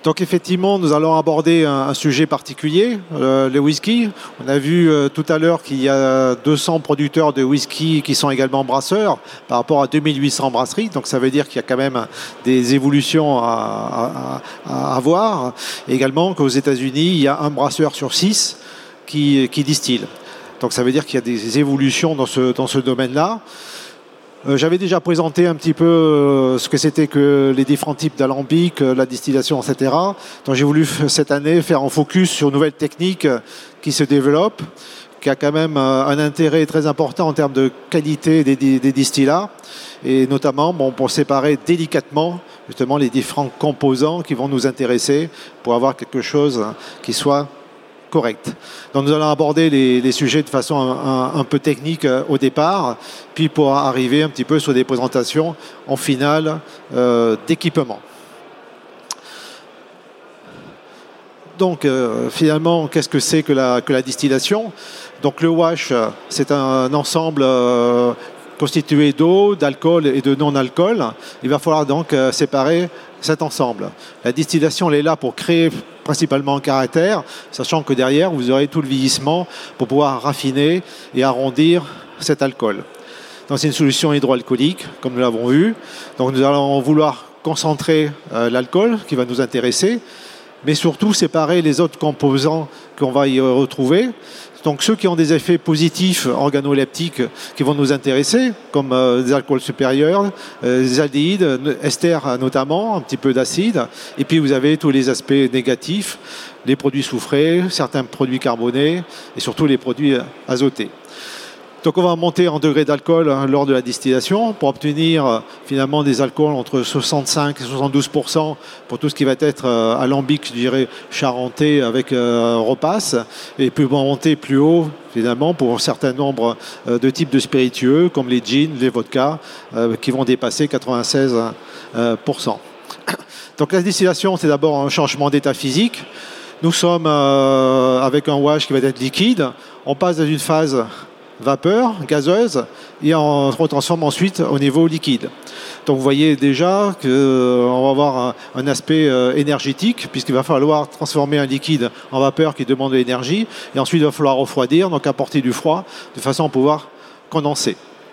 Donc effectivement, nous allons aborder un sujet particulier, le whisky. On a vu tout à l'heure qu'il y a 200 producteurs de whisky qui sont également brasseurs par rapport à 2800 brasseries. Donc ça veut dire qu'il y a quand même des évolutions à avoir. Et également qu'aux États-Unis, il y a un brasseur sur 6 qui distille. Donc ça veut dire qu'il y a des évolutions dans ce domaine-là. J'avais déjà présenté un petit peu ce que c'était que les différents types d'alambic, la distillation, etc. Donc j'ai voulu cette année faire un focus sur une nouvelle technique qui se développe, qui a quand même un intérêt très important en termes de qualité des distillats, et notamment pour séparer délicatement justement les différents composants qui vont nous intéresser pour avoir quelque chose qui soit correct. Donc nous allons aborder les sujets de façon un peu technique au départ, puis pour arriver un petit peu sur des présentations en finale d'équipement. Donc finalement, qu'est-ce que c'est que la distillation? Donc le wash, c'est un ensemble constitué d'eau, d'alcool et de non-alcool. Il va falloir donc séparer cet ensemble. La distillation, elle est là pour créer principalement un caractère, sachant que derrière, vous aurez tout le vieillissement pour pouvoir raffiner et arrondir cet alcool. Donc c'est une solution hydroalcoolique, comme nous l'avons vu. Donc nous allons vouloir concentrer l'alcool qui va nous intéresser, mais surtout séparer les autres composants qu'on va y retrouver. Donc ceux qui ont des effets positifs organoleptiques qui vont nous intéresser, comme des alcools supérieurs, des aldéhydes, esters notamment, un petit peu d'acide. Et puis vous avez tous les aspects négatifs, les produits soufrés, certains produits carbonés et surtout les produits azotés. Donc on va monter en degré d'alcool lors de la distillation pour obtenir finalement des alcools entre 65 et 72% pour tout ce qui va être alambic, je dirais, charentais avec repasse, et puis on va monter plus haut finalement pour un certain nombre de types de spiritueux comme les gins, les vodkas qui vont dépasser 96%. Donc la distillation, c'est d'abord un changement d'état physique. Nous sommes avec un wash qui va être liquide. On passe dans une phase vapeur, gazeuse, et on se retransforme ensuite au niveau liquide. Donc vous voyez déjà qu'on va avoir un aspect énergétique, puisqu'il va falloir transformer un liquide en vapeur qui demande de l'énergie, et ensuite il va falloir refroidir, donc apporter du froid, de façon à pouvoir condenser.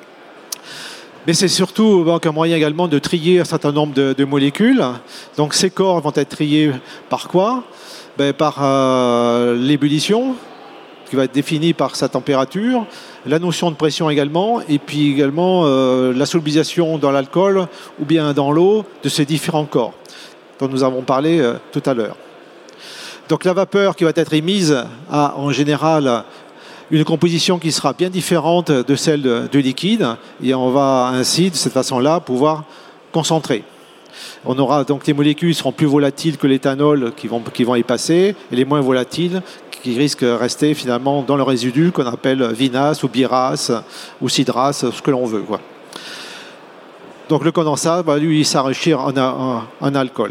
Mais c'est surtout donc un moyen également de trier un certain nombre de molécules. Donc ces corps vont être triés par quoi? Par l'ébullition, qui va être définie par sa température, la notion de pression également, et puis également la solubilisation dans l'alcool ou bien dans l'eau de ces différents corps dont nous avons parlé tout à l'heure. Donc la vapeur qui va être émise a en général une composition qui sera bien différente de celle du liquide, et on va ainsi de cette façon-là pouvoir concentrer. On aura donc les molécules qui seront plus volatiles que l'éthanol qui vont y passer, et les moins volatiles qui risquent de rester finalement dans le résidu qu'on appelle vinasse ou birasse ou cidrasse, ce que l'on veut, quoi. Donc le condensat va lui s'enrichir en alcool.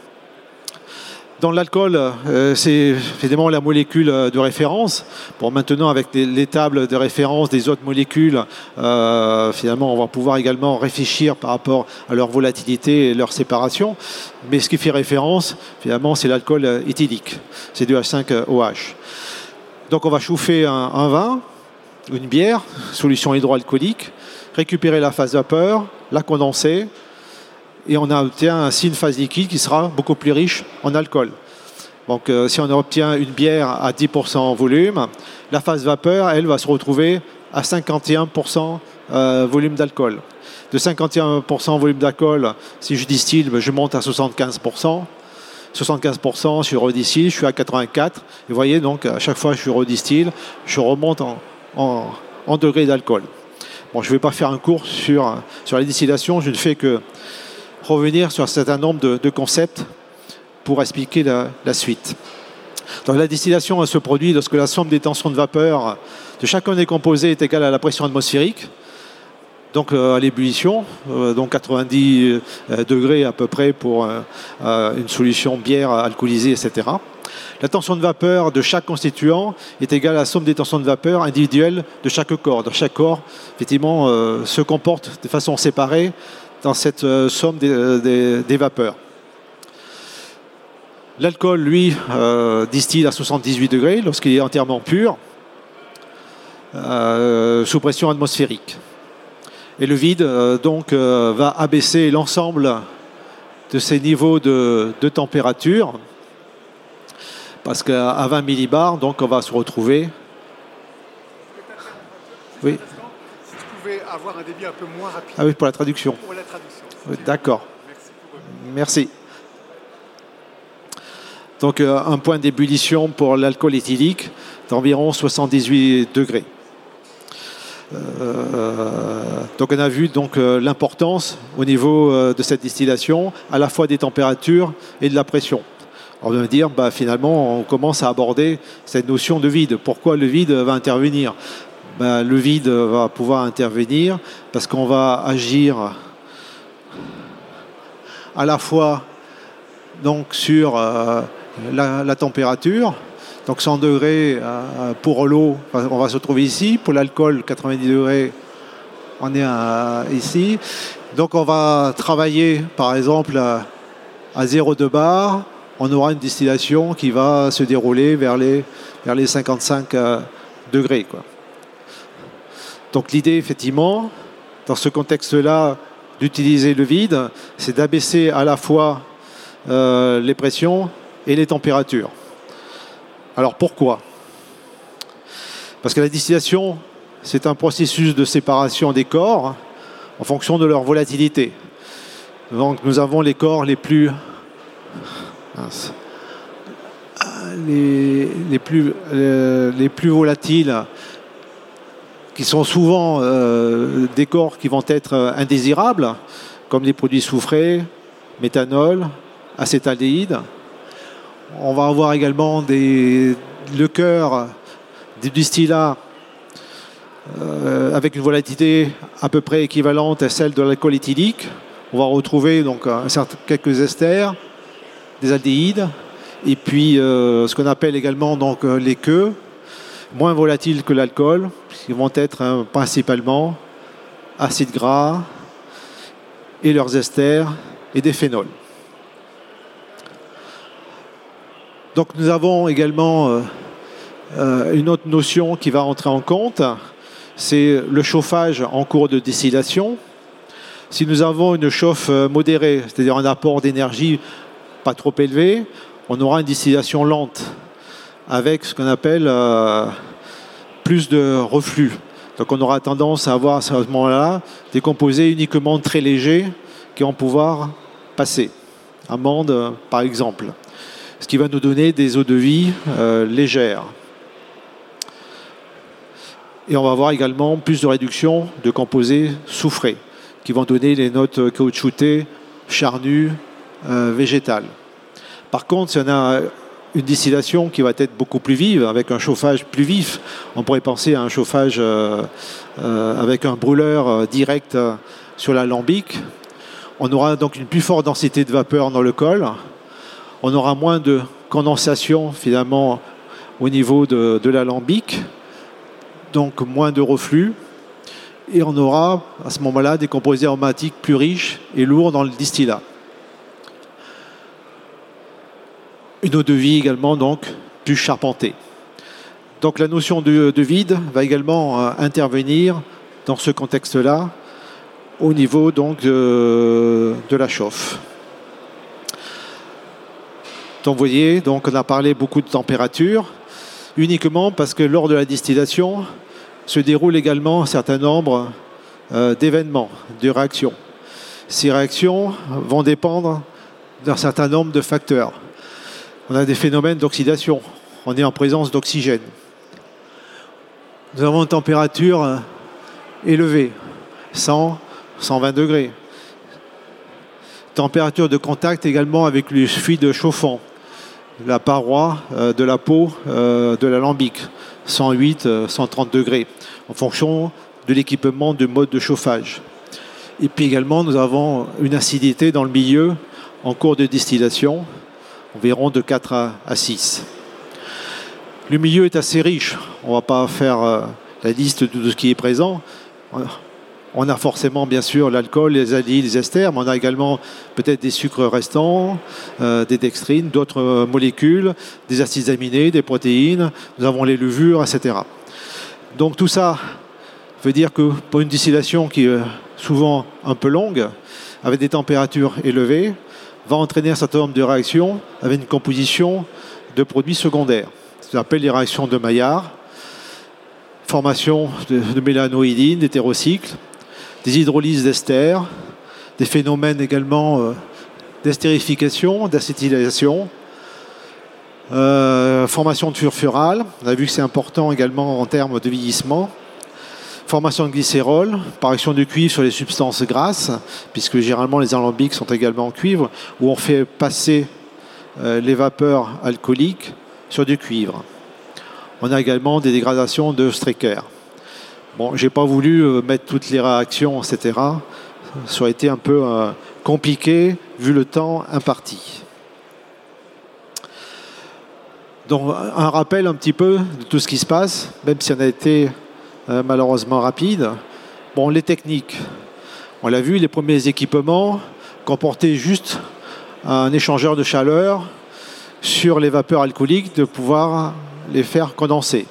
Dans l'alcool, c'est évidemment la molécule de référence. Bon, maintenant, avec les tables de référence des autres molécules, finalement, on va pouvoir également réfléchir par rapport à leur volatilité et leur séparation. Mais ce qui fait référence, finalement, c'est l'alcool éthylique. C'est du H5OH. Donc, on va chauffer un vin, une bière, solution hydroalcoolique, récupérer la phase vapeur, la condenser, et on obtient ainsi une phase liquide qui sera beaucoup plus riche en alcool. Donc si on obtient une bière à 10% en volume, la phase vapeur, elle, va se retrouver à 51% volume d'alcool. De 51% volume d'alcool, si je distille, je monte à 75%. 75%, je redistille, je suis à 84%. Et vous voyez, donc, à chaque fois que je redistille, je remonte en degré d'alcool. Bon, je ne vais pas faire un cours sur la distillation, je ne fais que revenir sur un certain nombre de concepts pour expliquer la suite. Donc la distillation se produit lorsque la somme des tensions de vapeur de chacun des composés est égale à la pression atmosphérique, donc à l'ébullition, donc 90 degrés à peu près pour une solution bière alcoolisée, etc. La tension de vapeur de chaque constituant est égale à la somme des tensions de vapeur individuelles de chaque corps. Donc chaque corps, effectivement, se comporte de façon séparée dans cette somme des vapeurs. L'alcool, lui, distille à 78 degrés lorsqu'il est entièrement pur, sous pression atmosphérique. Et le vide, va abaisser l'ensemble de ces niveaux de température, parce qu'à 20 millibars, donc on va se retrouver. Oui. Si tu pouvais avoir un débit un peu moins rapide. Ah oui, pour la traduction. Pour la traduction. Oui, d'accord. Merci. Donc un point d'ébullition pour l'alcool éthylique d'environ 78 degrés. Donc on a vu l'importance au niveau de cette distillation, à la fois des températures et de la pression. On va me dire, finalement, on commence à aborder cette notion de vide. Pourquoi le vide va intervenir ? Le vide va pouvoir intervenir parce qu'on va agir à la fois sur la température. Donc 100 degrés pour l'eau, on va se trouver ici. Pour l'alcool, 90 degrés, on est ici. Donc on va travailler, par exemple, à 0,2 bar. On aura une distillation qui va se dérouler vers les 55 degrés, quoi. Donc l'idée, effectivement, dans ce contexte-là, d'utiliser le vide, c'est d'abaisser à la fois les pressions et les températures. Alors pourquoi ? Parce que la distillation, c'est un processus de séparation des corps en fonction de leur volatilité. Donc nous avons les corps les plus volatiles, qui sont souvent des corps qui vont être indésirables, comme les produits soufrés, méthanol, acétaldéhyde. On va avoir également le cœur des distillats avec une volatilité à peu près équivalente à celle de l'alcool éthylique. On va retrouver quelques esters, des aldéhydes, et puis ce qu'on appelle également les queues, moins volatiles que l'alcool, qui vont être principalement acides gras et leurs esters et des phénols. Donc nous avons également une autre notion qui va entrer en compte, c'est le chauffage en cours de distillation. Si nous avons une chauffe modérée, c'est-à-dire un apport d'énergie pas trop élevé, on aura une distillation lente avec ce qu'on appelle plus de reflux. Donc on aura tendance à avoir à ce moment-là des composés uniquement très légers qui vont pouvoir passer. Amande, par exemple. Ce qui va nous donner des eaux de vie légères. Et on va avoir également plus de réduction de composés soufrés, qui vont donner les notes caoutchoutées, charnues, végétales. Par contre, si on a une distillation qui va être beaucoup plus vive, avec un chauffage plus vif, on pourrait penser à un chauffage avec un brûleur direct sur l'alambic. On aura donc une plus forte densité de vapeur dans le col. On aura moins de condensation finalement au niveau de l'alambic, donc moins de reflux. Et on aura à ce moment-là des composés aromatiques plus riches et lourds dans le distillat. Une eau de vie également donc plus charpentée. Donc la notion de vide va également intervenir dans ce contexte-là au niveau donc de la chauffe. Donc vous voyez, donc on a parlé beaucoup de température, uniquement parce que lors de la distillation se déroule également un certain nombre d'événements, de réactions. Ces réactions vont dépendre d'un certain nombre de facteurs. On a des phénomènes d'oxydation, on est en présence d'oxygène. Nous avons une température élevée, 100, 120 degrés. Température de contact également avec le fluide chauffant, la paroi de la peau de l'alambic, 108, 130 degrés, en fonction de l'équipement de mode de chauffage. Et puis également, nous avons une acidité dans le milieu en cours de distillation, environ de 4 à 6. Le milieu est assez riche, on ne va pas faire la liste de tout ce qui est présent. On a forcément, bien sûr, l'alcool, les aldyles, les esters, mais on a également peut-être des sucres restants, des dextrines, d'autres molécules, des acides aminés, des protéines. Nous avons les levures, etc. Donc tout ça veut dire que pour une distillation qui est souvent un peu longue, avec des températures élevées, va entraîner un certain nombre de réactions avec une composition de produits secondaires. Ce qu'on appelle les réactions de Maillard, formation de mélanoïdine, d'hétérocycles, des hydrolyses d'ester, des phénomènes également d'estérification, d'acétylation, formation de furfurale, on a vu que c'est important également en termes de vieillissement, formation de glycérol, par action de cuivre sur les substances grasses, puisque généralement les alambics sont également en cuivre, où on fait passer les vapeurs alcooliques sur du cuivre. On a également des dégradations de Strecker. Bon, je n'ai pas voulu mettre toutes les réactions, etc. Ça aurait été un peu compliqué vu le temps imparti. Donc, un rappel un petit peu de tout ce qui se passe, même si on a été malheureusement rapide. Bon, les techniques. On l'a vu, les premiers équipements comportaient juste un échangeur de chaleur sur les vapeurs alcooliques, de pouvoir les faire condenser.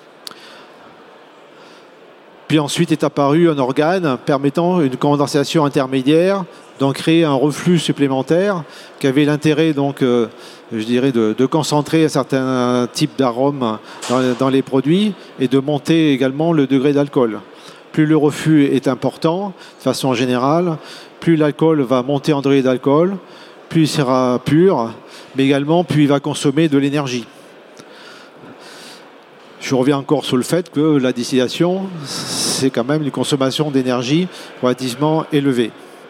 Puis ensuite est apparu un organe permettant une condensation intermédiaire, donc créer un reflux supplémentaire qui avait l'intérêt, donc, je dirais, de concentrer un certain type d'arôme dans les produits et de monter également le degré d'alcool. Plus le reflux est important, de façon générale, plus l'alcool va monter en degré d'alcool, plus il sera pur, mais également plus il va consommer de l'énergie. Je reviens encore sur le fait que la distillation, c'est quand même une consommation d'énergie relativement élevée.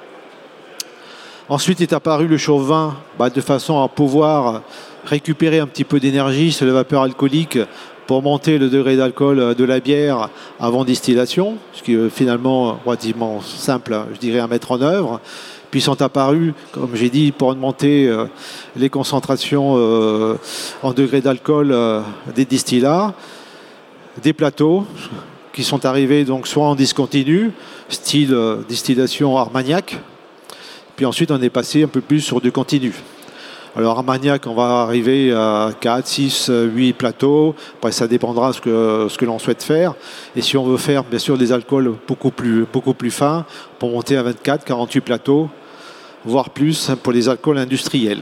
Ensuite est apparu le chauffe-vin de façon à pouvoir récupérer un petit peu d'énergie sur les vapeurs alcooliques pour monter le degré d'alcool de la bière avant distillation, ce qui est finalement relativement simple, je dirais, à mettre en œuvre. Puis sont apparus, comme j'ai dit, pour augmenter les concentrations en degré d'alcool des distillats, des plateaux qui sont arrivés donc soit en discontinu, style distillation Armagnac, puis ensuite on est passé un peu plus sur du continu. Alors Armagnac, on va arriver à 4, 6, 8 plateaux, après ça dépendra ce que l'on souhaite faire, et si on veut faire bien sûr des alcools beaucoup plus fins, pour monter à 24, 48 plateaux, voire plus pour les alcools industriels.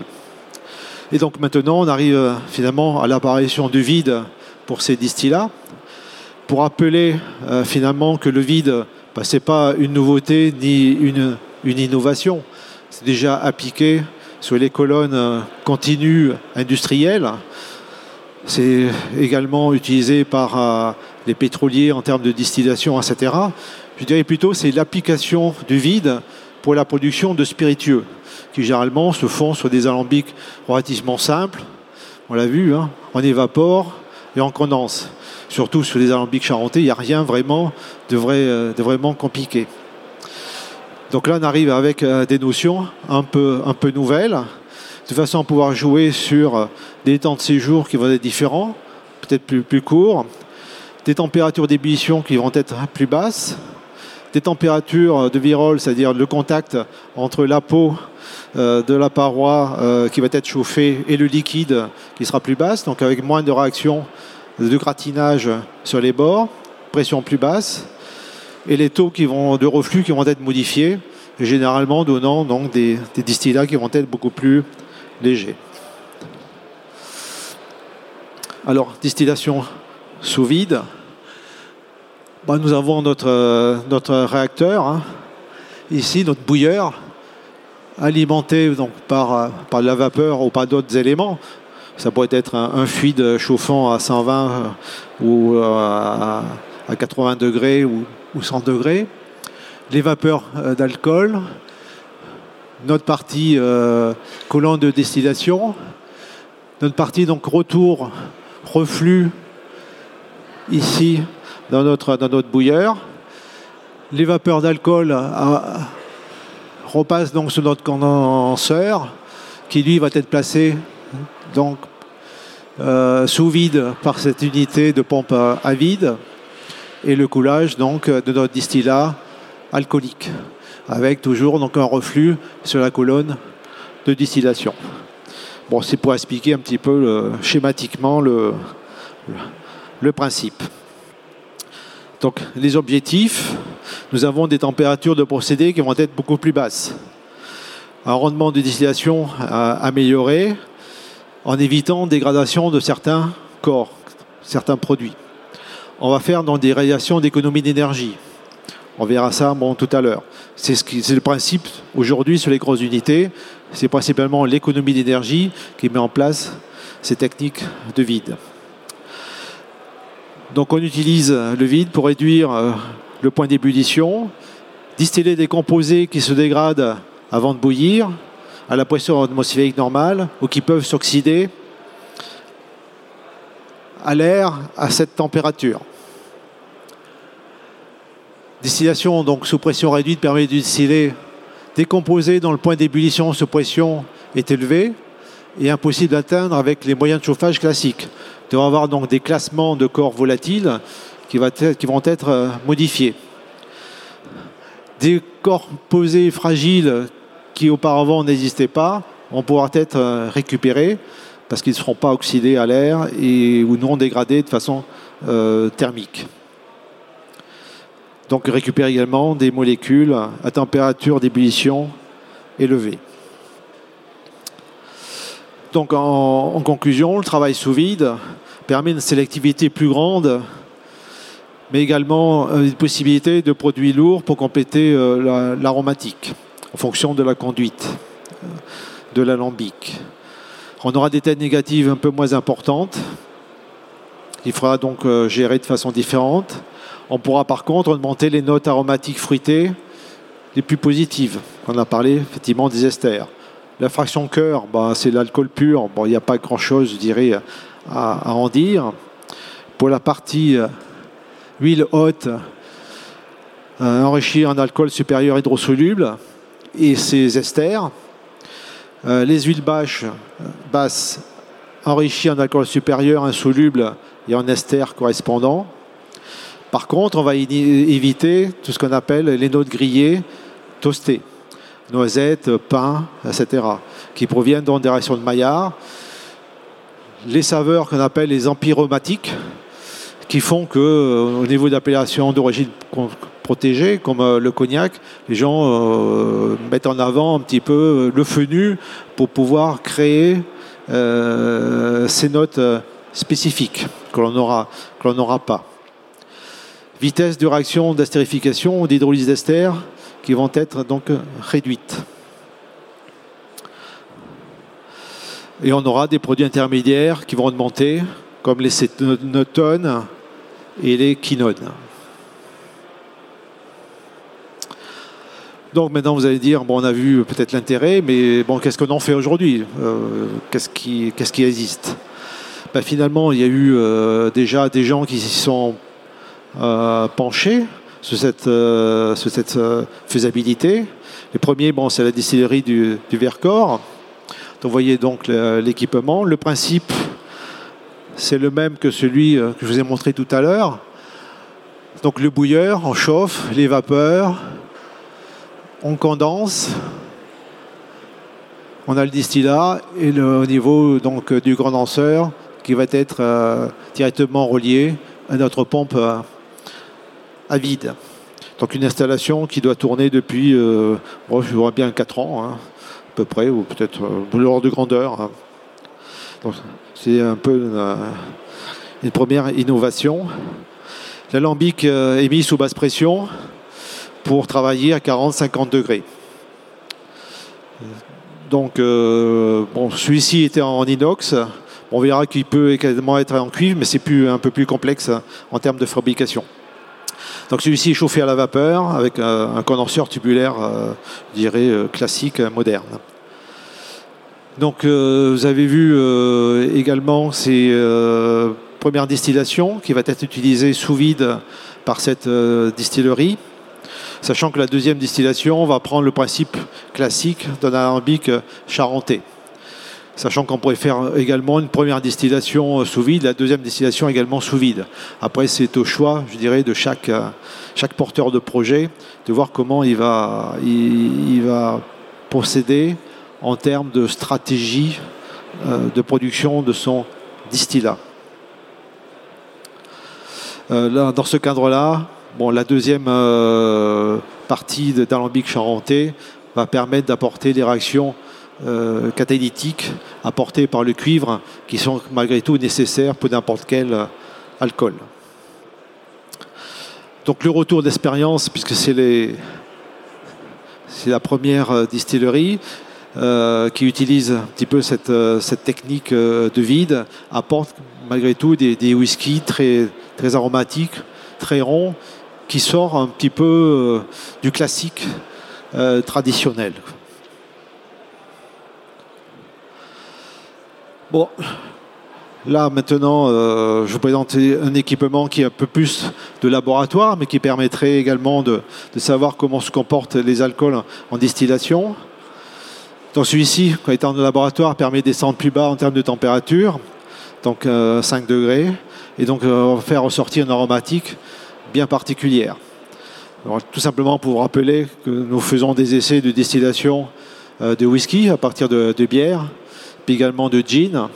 Et donc maintenant on arrive finalement à l'apparition du vide pour ces distillats, pour rappeler finalement que le vide, ce n'est pas une nouveauté ni une innovation. C'est déjà appliqué sur les colonnes continues industrielles. C'est également utilisé par les pétroliers en termes de distillation, etc. Je dirais plutôt que c'est l'application du vide pour la production de spiritueux, qui généralement se font sur des alambics relativement simples. On l'a vu, hein, on évapore et on condense. Surtout sur les alambics charentais, il n'y a rien vraiment de vraiment compliqué. Donc là, on arrive avec des notions un peu nouvelles, de façon à pouvoir jouer sur des temps de séjour qui vont être différents, peut-être plus courts, des températures d'ébullition qui vont être plus basses, des températures de virole, c'est-à-dire le contact entre la peau de la paroi qui va être chauffée et le liquide qui sera plus basse, donc avec moins de réaction de gratinage sur les bords, pression plus basse, et les taux de reflux qui vont être modifiés, généralement donnant donc des distillats qui vont être beaucoup plus légers. Alors, distillation sous vide. Nous avons notre réacteur, hein, ici, notre bouilleur, alimenté donc, par la vapeur ou par d'autres éléments. Ça pourrait être un fluide chauffant à 120 ou à 80 degrés ou 100 degrés. Les vapeurs d'alcool, notre partie colonne de distillation, notre partie donc retour, reflux ici dans notre bouilleur. Les vapeurs d'alcool repassent donc sur notre condenseur qui lui va être placé donc sous vide par cette unité de pompe à vide, et le coulage donc de notre distillat alcoolique, avec toujours donc, un reflux sur la colonne de distillation. Bon, c'est pour expliquer un petit peu schématiquement le principe. Donc, les objectifs, nous avons des températures de procédé qui vont être beaucoup plus basses. Un rendement de distillation amélioré en évitant dégradation de certains corps, certains produits. On va faire dans des réalisations d'économie d'énergie. On verra ça tout à l'heure. C'est le principe aujourd'hui sur les grosses unités. C'est principalement l'économie d'énergie qui met en place ces techniques de vide. Donc on utilise le vide pour réduire le point d'ébullition, distiller des composés qui se dégradent avant de bouillir à la pression atmosphérique normale ou qui peuvent s'oxyder à l'air à cette température. Distillation donc sous pression réduite permet de distiller des composés dont le point d'ébullition sous pression est élevé et impossible d'atteindre avec les moyens de chauffage classiques. Il va y avoir donc des classements de corps volatiles qui vont être modifiés. Des corps posés fragiles qui auparavant n'existaient pas vont pouvoir être récupérés parce qu'ils ne seront pas oxydés à l'air ou non dégradés de façon thermique. Donc récupère également des molécules à température d'ébullition élevée. Donc en conclusion, le travail sous vide permet une sélectivité plus grande, mais également une possibilité de produits lourds pour compléter l'aromatique en fonction de la conduite de l'alambic. On aura des têtes négatives un peu moins importantes. Il faudra donc gérer de façon différente. On pourra par contre augmenter les notes aromatiques fruitées les plus positives. On a parlé effectivement des esters. La fraction cœur, c'est l'alcool pur. Il n'y a pas grand-chose, je dirais, à en dire. Pour la partie huile haute, enrichie en alcool supérieur hydrosoluble et ses esters. Les huiles basses, enrichies en alcool supérieur insoluble et en esters correspondants. Par contre, on va éviter tout ce qu'on appelle les notes grillées, toastées. Noisettes, pain, etc., qui proviennent donc des réactions de Maillard. Les saveurs qu'on appelle les empyromatiques, qui font qu'au niveau d'appellation d'origine protégée, comme le cognac, les gens mettent en avant un petit peu le fenu pour pouvoir créer ces notes spécifiques que l'on n'aura pas. Vitesse de réaction d'estérification ou d'hydrolyse d'ester qui vont être donc réduites. Et on aura des produits intermédiaires qui vont augmenter, comme les cénotones et les quinones. Donc maintenant vous allez dire, on a vu peut-être l'intérêt, mais qu'est-ce qu'on en fait aujourd'hui ? Qu'est-ce qui existe ? Finalement, il y a eu déjà des gens qui s'y sont penchés sur cette faisabilité. Les premiers, c'est la distillerie du Vercors. Donc, vous voyez donc l'équipement. Le principe, c'est le même que celui que je vous ai montré tout à l'heure. Donc le bouilleur, on chauffe les vapeurs, on condense, on a le distillat et au niveau donc, du condenseur qui va être directement relié à notre pompe à vide. Donc une installation qui doit tourner depuis, je vois bien 4 ans, à peu près, ou peut-être l'ordre de grandeur. Donc c'est un peu une première innovation. L'alambic est mis sous basse pression pour travailler à 40-50 degrés. Donc celui-ci était en inox. On verra qu'il peut également être en cuivre, mais c'est un peu plus complexe en termes de fabrication. Donc celui-ci est chauffé à la vapeur avec un condenseur tubulaire, je dirais, classique, moderne. Donc vous avez vu également ces premières distillations qui va être utilisée sous vide par cette distillerie, sachant que la deuxième distillation va prendre le principe classique d'un alambic charentais. Sachant qu'on pourrait faire également une première distillation sous vide, la deuxième distillation également sous vide. Après, c'est au choix, je dirais, de chaque porteur de projet de voir comment il va procéder en termes de stratégie de production de son distillat. Là, dans ce cadre-là, la deuxième partie d'alambic charentais va permettre d'apporter des réactions catalytiques apportées par le cuivre qui sont malgré tout nécessaires pour n'importe quel alcool. Donc le retour d'expérience, puisque c'est la première distillerie qui utilise un petit peu cette technique de vide, apporte malgré tout des whiskies très, très aromatiques, très ronds, qui sort un petit peu du classique traditionnel. Bon, là maintenant, je vous présente un équipement qui est un peu plus de laboratoire, mais qui permettrait également de savoir comment se comportent les alcools en distillation. Donc celui-ci, quand étant de laboratoire, permet de descendre plus bas en termes de température, donc 5 degrés, et donc on va faire ressortir une aromatique bien particulière. Alors, tout simplement pour vous rappeler que nous faisons des essais de distillation de whisky à partir de bière, puis également de gin.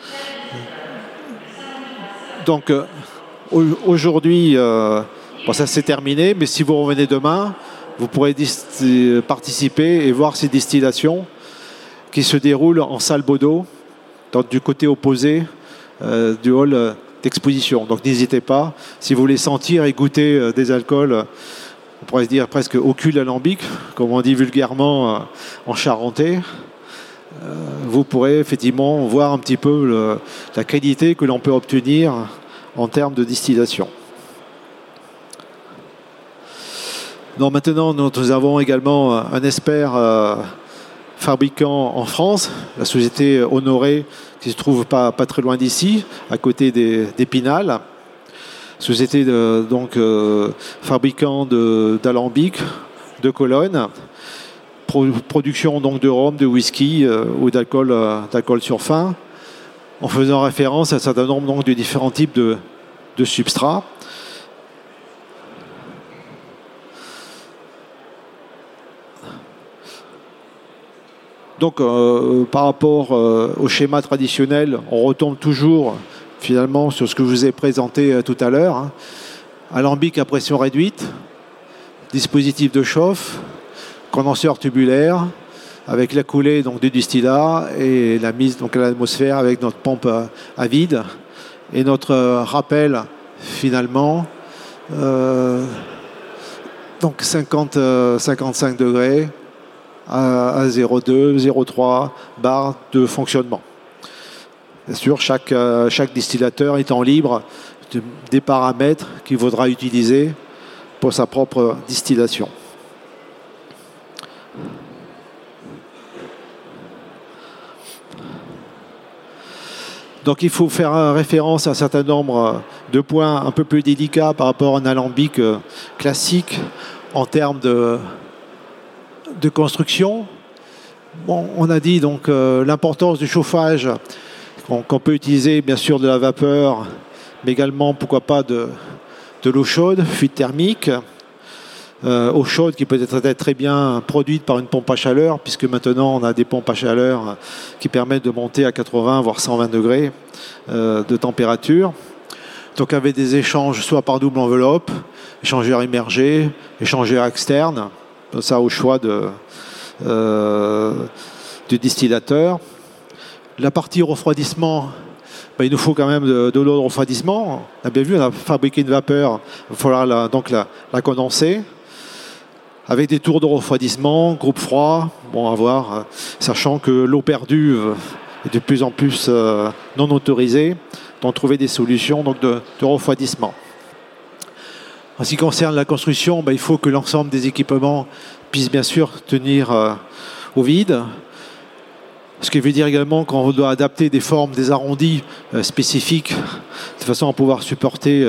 Donc aujourd'hui, ça c'est terminé, mais si vous revenez demain, vous pourrez participer et voir ces distillations qui se déroulent en salle Baudot, donc du côté opposé du hall d'exposition. Donc n'hésitez pas, si vous voulez sentir et goûter des alcools, on pourrait se dire presque au cul alambic, comme on dit vulgairement en charentais, vous pourrez effectivement voir un petit peu la qualité que l'on peut obtenir en termes de distillation. Donc maintenant, nous avons également un expert fabricant en France, la société Honoré, qui se trouve pas très loin d'ici, à côté d'Épinal. Société fabricant d'alambic, de Cologne. Production donc de rhum, de whisky ou d'alcool sur fin, en faisant référence à un certain nombre donc, de différents types de substrats. Donc par rapport au schéma traditionnel, on retombe toujours finalement sur ce que je vous ai présenté tout à l'heure. Alambic à pression réduite, dispositif de chauffe, condenseur tubulaire avec la coulée donc, du distillat et la mise donc, à l'atmosphère avec notre pompe à vide et notre rappel finalement donc 55 degrés à 0,2, 0,3 bar de fonctionnement. Bien sûr, chaque distillateur étant libre des paramètres qu'il faudra utiliser pour sa propre distillation. Donc il faut faire référence à un certain nombre de points un peu plus délicats par rapport à un alambic classique en termes de construction. Bon, on a dit donc l'importance du chauffage, qu'on peut utiliser bien sûr de la vapeur, mais également pourquoi pas de l'eau chaude, fuite thermique, eau chaude qui peut être très bien produite par une pompe à chaleur, puisque maintenant on a des pompes à chaleur qui permettent de monter à 80 voire 120 degrés de température. Donc avec des échanges soit par double enveloppe, échangeur immergé, échangeur externe, ça au choix du distillateur. La partie refroidissement, il nous faut quand même de l'eau de refroidissement. On a bien vu, on a fabriqué une vapeur, il va falloir la condenser. Avec des tours de refroidissement, groupe froid, à voir, sachant que l'eau perdue est de plus en plus non autorisée, donc trouver des solutions donc, de refroidissement. En ce qui concerne la construction, il faut que l'ensemble des équipements puisse bien sûr tenir au vide. Ce qui veut dire également qu'on doit adapter des formes, des arrondis spécifiques, de façon à pouvoir supporter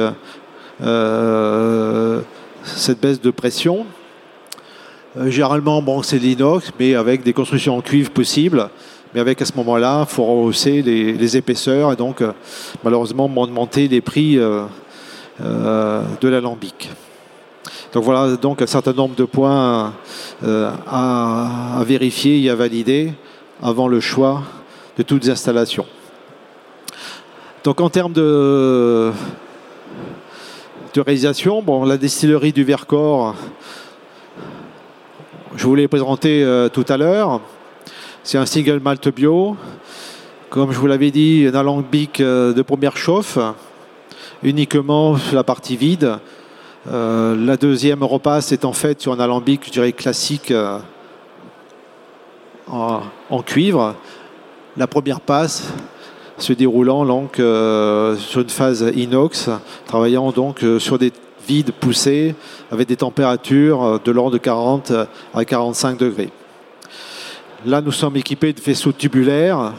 cette baisse de pression. Généralement, c'est l'inox, mais avec des constructions en cuivre possibles, mais avec à ce moment-là, il faut rehausser les épaisseurs et donc malheureusement augmenter les prix de l'alambic. Donc voilà donc un certain nombre de points à vérifier et à valider avant le choix de toutes les installations. Donc en termes de réalisation, la distillerie du Vercors, je vous l'ai présenté tout à l'heure. C'est un single malt bio. Comme je vous l'avais dit, un alambic de première chauffe, uniquement sur la partie vide. La deuxième repasse est en fait sur un alambic, je dirais, classique en cuivre. La première passe se déroulant donc sur une phase inox, travaillant donc sur des vides poussés avec des températures de l'ordre de 40 à 45 degrés. Là, nous sommes équipés de faisceaux tubulaires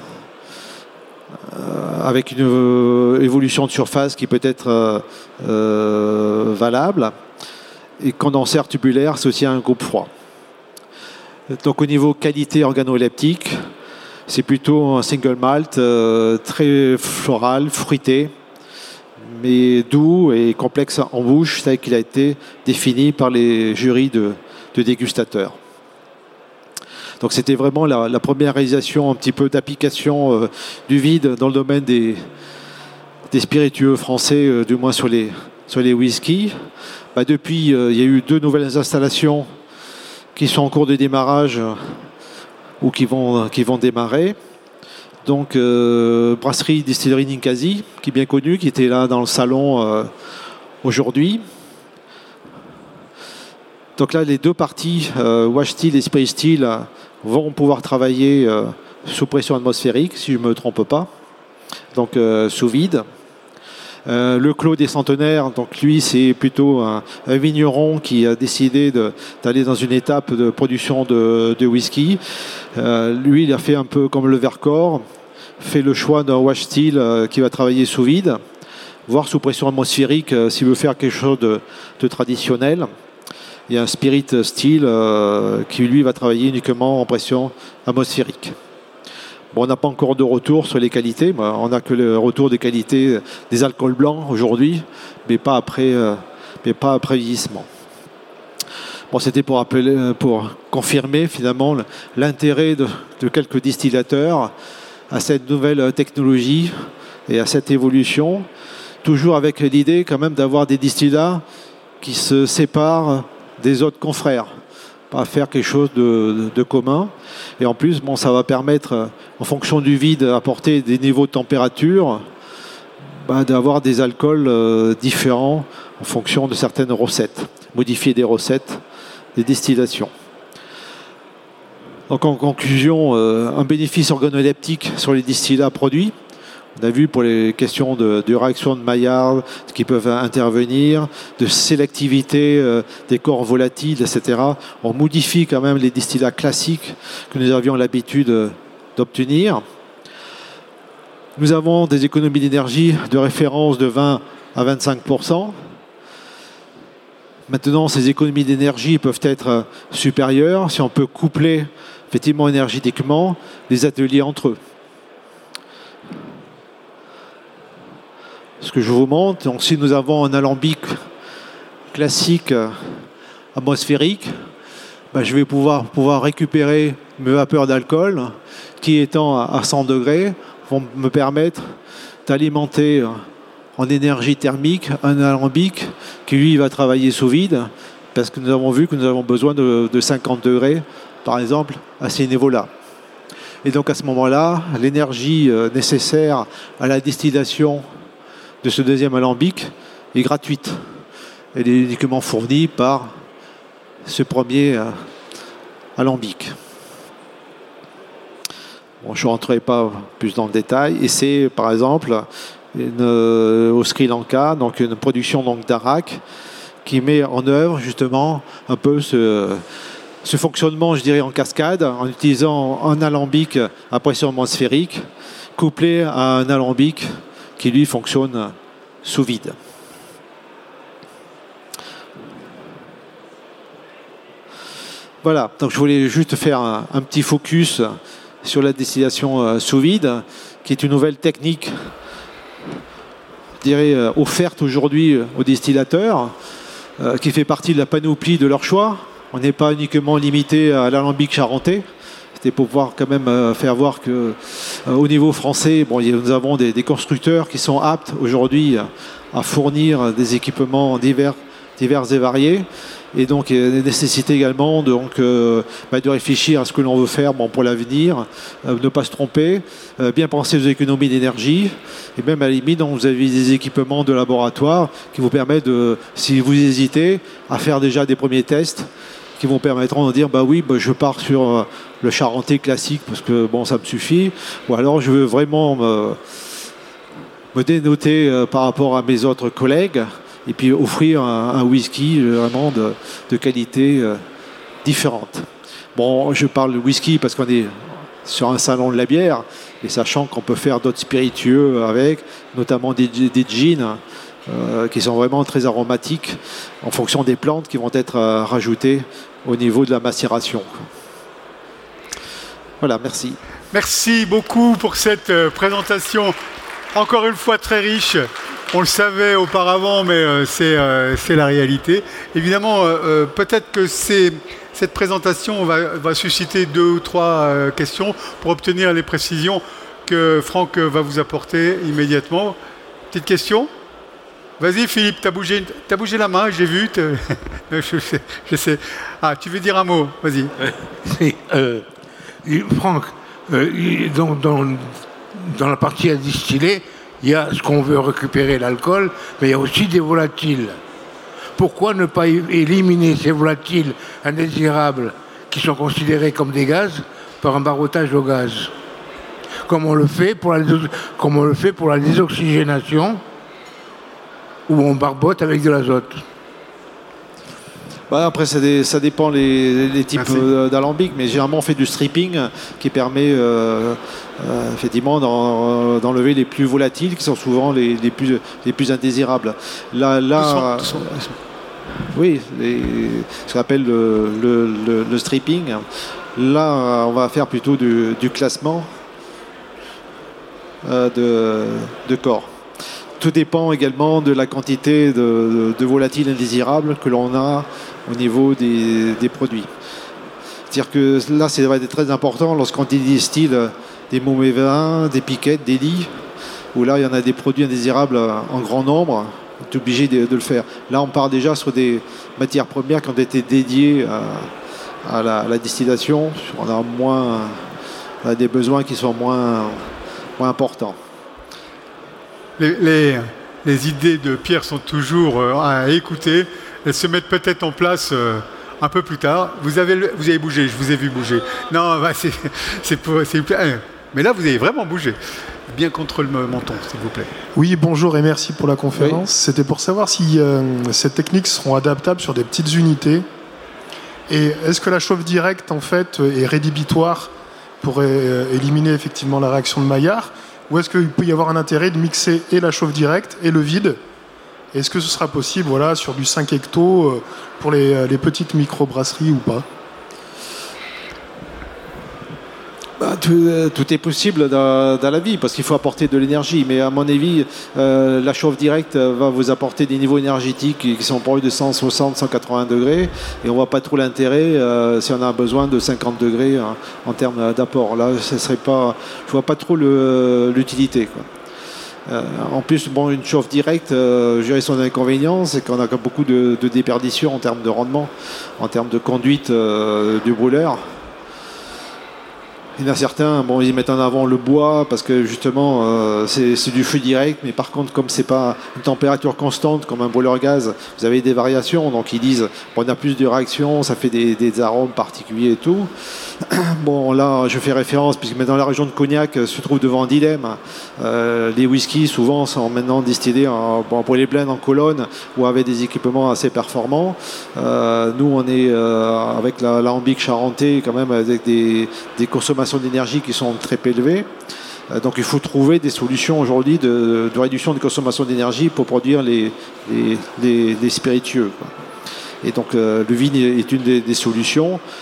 avec une évolution de surface qui peut être valable. Et condensateur tubulaire, c'est aussi un groupe froid. Donc au niveau qualité organoleptique, c'est plutôt un single malt très floral, fruité, mais doux et complexe en bouche, tel qu'il a été défini par les jurys de dégustateurs. Donc c'était vraiment la première réalisation un petit peu d'application du vide dans le domaine des spiritueux français, du moins sur les whiskies. Depuis, il y a eu 2 nouvelles installations qui sont en cours de démarrage ou qui vont démarrer. Donc brasserie distillerie Ninkasi, qui est bien connue, qui était là dans le salon aujourd'hui. Donc là, les 2 parties, wash still et spray still, vont pouvoir travailler sous pression atmosphérique, si je ne me trompe pas, donc sous vide. Le clos des centenaires, donc lui, c'est plutôt un vigneron qui a décidé d'aller dans une étape de production de whisky. Lui, il a fait un peu comme le Vercors, fait le choix d'un wash still qui va travailler sous vide, voire sous pression atmosphérique s'il veut faire quelque chose de traditionnel. Il y a un spirit still qui, lui, va travailler uniquement en pression atmosphérique. On n'a pas encore de retour sur les qualités. On n'a que le retour des qualités des alcools blancs aujourd'hui, mais pas après vieillissement. C'était pour confirmer finalement l'intérêt de quelques distillateurs à cette nouvelle technologie et à cette évolution, toujours avec l'idée quand même d'avoir des distillats qui se séparent des autres confrères, pas faire quelque chose de commun. Et en plus, ça va permettre, en fonction du vide, apporter des niveaux de température, d'avoir des alcools différents en fonction de certaines recettes, modifier des recettes, des distillations. Donc en conclusion, un bénéfice organoleptique sur les distillats produits. On a vu pour les questions de réaction de Maillard qui peuvent intervenir, de sélectivité des corps volatiles, etc. On modifie quand même les distillats classiques que nous avions l'habitude d'obtenir. Nous avons des économies d'énergie de référence de 20 à 25%. Maintenant, ces économies d'énergie peuvent être supérieures si on peut coupler effectivement énergétiquement les ateliers entre eux. Ce que je vous montre, donc si nous avons un alambic classique atmosphérique, je vais pouvoir récupérer mes vapeurs d'alcool qui, étant à 100 degrés, vont me permettre d'alimenter en énergie thermique un alambic qui, lui, va travailler sous vide, parce que nous avons vu que nous avons besoin de 50 degrés, par exemple, à ces niveaux-là. Et donc à ce moment-là, l'énergie nécessaire à la distillation de ce deuxième alambic est gratuite. Elle est uniquement fournie par ce premier alambic. Je ne rentrerai pas plus dans le détail. Et c'est par exemple au Sri Lanka, donc une production d'Arak qui met en œuvre justement un peu ce fonctionnement, je dirais, en cascade, en utilisant un alambic à pression atmosphérique couplé à un alambic qui lui fonctionne sous vide. Voilà, donc je voulais juste faire un petit focus sur la distillation sous vide, qui est une nouvelle technique, je dirais, offerte aujourd'hui aux distillateurs, qui fait partie de la panoplie de leur choix. On n'est pas uniquement limité à l'alambic charentais. C'était pour pouvoir quand même faire voir qu'au niveau français, nous avons des constructeurs qui sont aptes aujourd'hui à fournir des équipements divers et variés. Et donc, il y a une nécessité également de réfléchir à ce que l'on veut faire pour l'avenir, ne pas se tromper, bien penser aux économies d'énergie. Et même à la limite, vous avez des équipements de laboratoire qui vous permettent, si vous hésitez, à faire déjà des premiers tests qui vous permettront de dire je pars sur le charentais classique parce que ça me suffit, ou alors je veux vraiment me dénoter par rapport à mes autres collègues et puis offrir un whisky vraiment de qualité différente. Je parle de whisky parce qu'on est sur un salon de la bière, et sachant qu'on peut faire d'autres spiritueux avec, notamment des gins qui sont vraiment très aromatiques en fonction des plantes qui vont être rajoutées au niveau de la macération. Voilà, merci. Merci beaucoup pour cette présentation, encore une fois très riche. On le savait auparavant, mais c'est la réalité. Évidemment, peut-être que cette présentation va susciter 2 ou 3 questions pour obtenir les précisions que Franck va vous apporter immédiatement. Petite question ? Vas-y Philippe, t'as bougé la main, j'ai vu. Je sais. Ah, tu veux dire un mot ? Vas-y. Franck, dans la partie à distiller, il y a ce qu'on veut récupérer, l'alcool, mais il y a aussi des volatiles. Pourquoi ne pas éliminer ces volatiles indésirables qui sont considérés comme des gaz par un barbotage au gaz, comme on le fait pour la désoxygénation, où on barbote avec de l'azote. Après, ça dépend les types d'alambic, mais généralement on fait du stripping qui permet effectivement d'enlever les plus volatiles, qui sont souvent les plus indésirables. Là, oui, ce qu'on appelle le stripping. Là, on va faire plutôt du classement de corps. Tout dépend également de la quantité de volatiles indésirables que l'on a au niveau des produits. C'est-à-dire que là, ça va être très important lorsqu'on distille des mauvais vins, des piquettes, des lits, où là, il y en a des produits indésirables en grand nombre. On est obligé de le faire. Là, on part déjà sur des matières premières qui ont été dédiées à la distillation. On a des besoins qui sont moins importants. Les idées de Pierre sont toujours à écouter. Elles se mettent peut-être en place un peu plus tard. Vous avez bougé, je vous ai vu bouger. Non, mais là, vous avez vraiment bougé. Bien contre le menton, s'il vous plaît. Oui, bonjour et merci pour la conférence. Oui. C'était pour savoir si ces techniques seront adaptables sur des petites unités. Et est-ce que la chauffe directe, en fait, est rédhibitoire pour éliminer effectivement la réaction de Maillard ? Ou est-ce qu'il peut y avoir un intérêt de mixer et la chauffe directe et le vide ? Est-ce que ce sera possible sur du 5 hectos pour les petites microbrasseries ou pas ? Tout est possible dans la vie parce qu'il faut apporter de l'énergie. Mais à mon avis, la chauffe directe va vous apporter des niveaux énergétiques qui sont pour eux de 160, 180 degrés. Et on ne voit pas trop l'intérêt si on a besoin de 50 degrés en termes d'apport. Là, je ne vois pas trop l'utilité, quoi. En plus, une chauffe directe, je dirais son inconvénient, c'est qu'on a beaucoup de déperdition en termes de rendement, en termes de conduite du brûleur. Il y en a certains, ils mettent en avant le bois parce que justement c'est du feu direct, mais par contre comme c'est pas une température constante comme un brûleur gaz, vous avez des variations, donc ils disent on a plus de réactions, ça fait des arômes particuliers et tout. Là je fais référence puisque dans la région de Cognac se trouve devant un dilemme. Les whiskies souvent sont maintenant distillés pour les blends en colonne ou avec des équipements assez performants. Nous on est avec l'alambic charentais quand même avec des consommations d'énergie qui sont très élevées. Donc il faut trouver des solutions aujourd'hui de réduction de consommation d'énergie pour produire les spiritueux, quoi. Et donc le vin est une des solutions.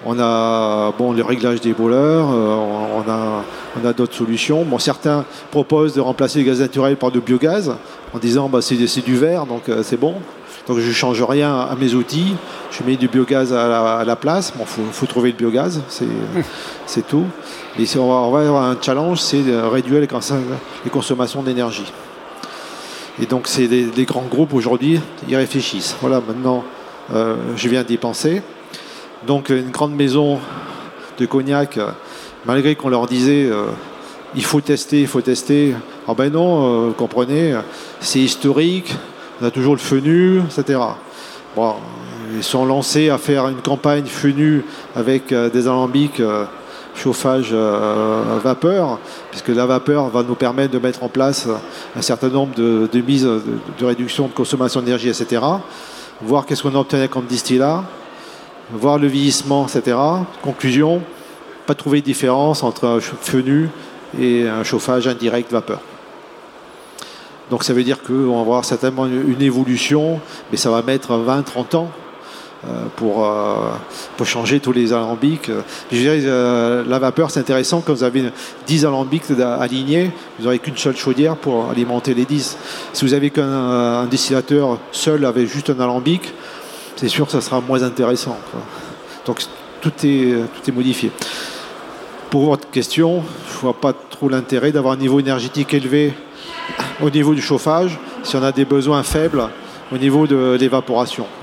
On a le réglage des boilers, on a d'autres solutions. Bon, certains proposent de remplacer le gaz naturel par du biogaz en disant c'est du vert, donc c'est bon. Donc je ne change rien à mes outils, je mets du biogaz à la place. Bon, faut trouver le biogaz, c'est tout. Et on va avoir un challenge, c'est de réduire les consommations d'énergie. Et donc c'est des grands groupes aujourd'hui, ils réfléchissent. Voilà, maintenant je viens d'y penser. Donc une grande maison de cognac, malgré qu'on leur disait il faut tester. Ah ben non, vous comprenez, c'est historique, on a toujours le fenu, etc. Bon, ils sont lancés à faire une campagne fenu avec des alambics chauffage vapeur, puisque la vapeur va nous permettre de mettre en place un certain nombre de mises de réduction de consommation d'énergie, etc. Voir qu'est-ce qu'on obtenait comme distillat, voir le vieillissement, etc. Conclusion, pas trouver de différence entre un fenu et un chauffage indirect vapeur. Donc ça veut dire qu'on va avoir certainement une évolution, mais ça va mettre 20-30 ans pour changer tous les alambics. Je dirais, la vapeur, c'est intéressant, quand vous avez 10 alambics alignés, vous n'aurez qu'une seule chaudière pour alimenter les 10. Si vous avez qu'un distillateur seul avec juste un alambic, c'est sûr que ça sera moins intéressant, quoi. Donc tout est modifié. Pour votre question, je ne vois pas trop l'intérêt d'avoir un niveau énergétique élevé au niveau du chauffage si on a des besoins faibles au niveau de l'évaporation.